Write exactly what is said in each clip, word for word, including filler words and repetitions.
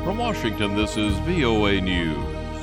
From Washington, this is V O A News.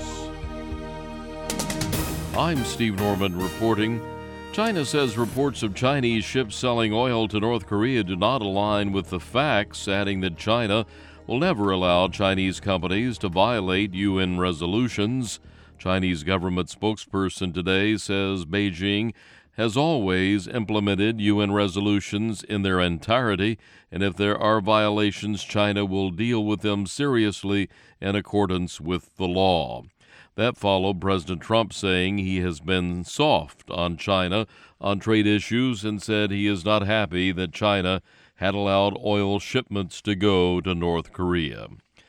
I'm Steve Norman reporting. China says reports of Chinese ships selling oil to North Korea do not align with the facts, adding that China will never allow Chinese companies to violate U N resolutions. Chinese government spokesperson today says Beijing has always implemented U N resolutions in their entirety, and if there are violations, China will deal with them seriously in accordance with the law. That followed President Trump saying he has been soft on China on trade issues and said he is not happy that China had allowed oil shipments to go to North Korea.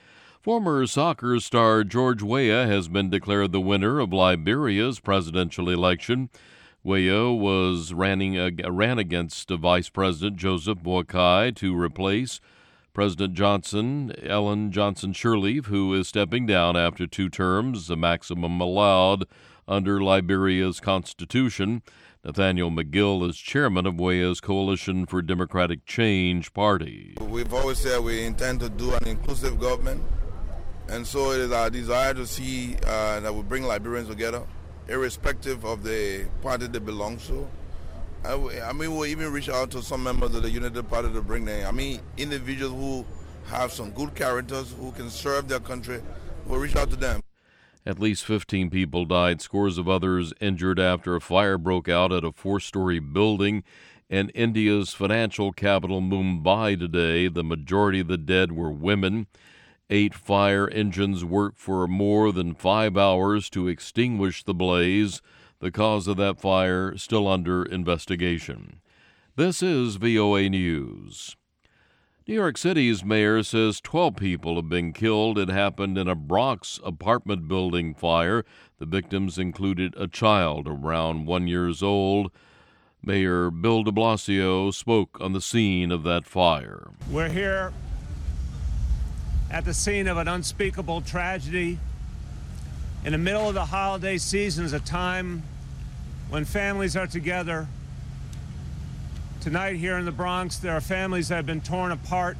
Former soccer star George Weah has been declared the winner of Liberia's presidential election. Weah was running, uh, ran against Vice President Joseph Boakai to replace President Johnson, Ellen Johnson Sirleaf, who is stepping down after two terms, the maximum allowed under Liberia's constitution. Nathaniel McGill is chairman of Weah's Coalition for Democratic Change party. We've always said we intend to do an inclusive government, and so it is our desire to see uh, that we bring Liberians together, irrespective of the party they belong to. I, I mean, we'll even reach out to some members of the United Party to bring them. I mean, individuals who have some good characters, who can serve their country, we'll reach out to them. At least fifteen people died, scores of others injured after a fire broke out at a four-story building in India's financial capital, Mumbai, today. The majority of the dead were women. Eight fire engines worked for more than five hours to extinguish the blaze. The cause of that fire still under investigation. This is V O A News. New York City's mayor says twelve people have been killed. It happened in a Bronx apartment building fire. The victims included a child around one years old. Mayor Bill de Blasio spoke on the scene of that fire. We're here at the scene of an unspeakable tragedy. In the middle of the holiday season is a time when families are together. Tonight here in the Bronx, there are families that have been torn apart.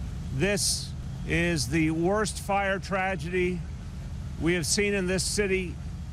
This is the worst fire tragedy we have seen in this city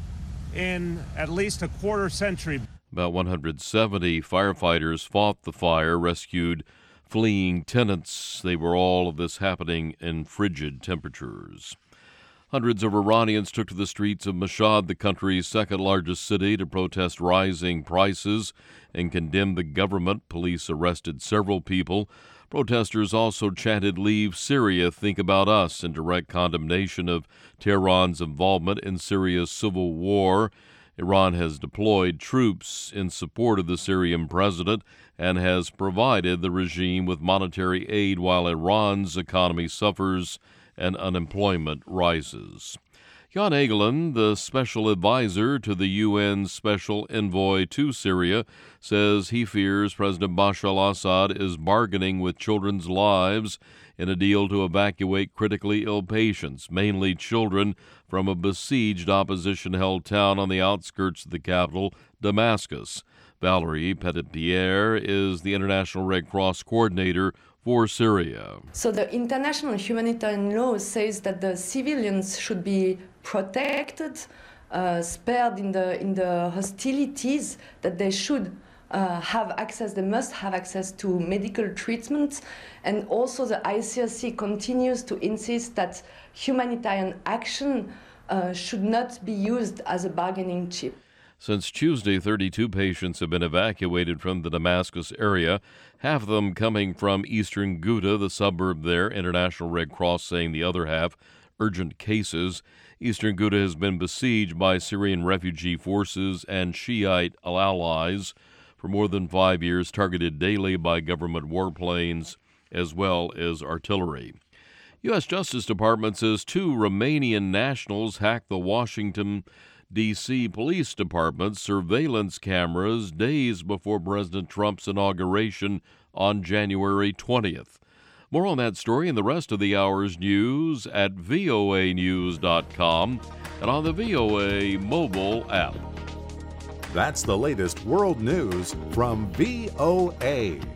in at least a quarter century. About one hundred seventy firefighters fought the fire, rescued fleeing tenants. They were all of this happening in frigid temperatures. Hundreds of Iranians took to the streets of Mashhad, the country's second-largest city, to protest rising prices and condemn the government. Police arrested several people. Protesters also chanted, "Leave Syria, think about us," in direct condemnation of Tehran's involvement in Syria's civil war. Iran has deployed troops in support of the Syrian president and has provided the regime with monetary aid while Iran's economy suffers and unemployment rises. Jan Egeland, the special advisor to the U N Special Envoy to Syria, says he fears President Bashar al-Assad is bargaining with children's lives in a deal to evacuate critically ill patients, mainly children, from a besieged opposition-held town on the outskirts of the capital, Damascus. Valerie Petitpierre is the International Red Cross coordinator for Syria. So the international humanitarian law says that the civilians should be protected, uh, spared in the in the hostilities, that they should uh, have access, they must have access to medical treatment, and also the I C R C continues to insist that humanitarian action uh, should not be used as a bargaining chip. Since Tuesday, thirty-two patients have been evacuated from the Damascus area, half of them coming from eastern Ghouta, the suburb there. International Red Cross saying the other half urgent cases. Eastern Ghouta has been besieged by Syrian refugee forces and Shiite allies for more than five years, targeted daily by government warplanes as well as artillery. U S Justice Department says two Romanian nationals hacked the Washington D C Police Department's surveillance cameras days before President Trump's inauguration on January twentieth. More on that story and the rest of the hour's news at V O A news dot com and on the V O A mobile app. That's the latest world news from V O A.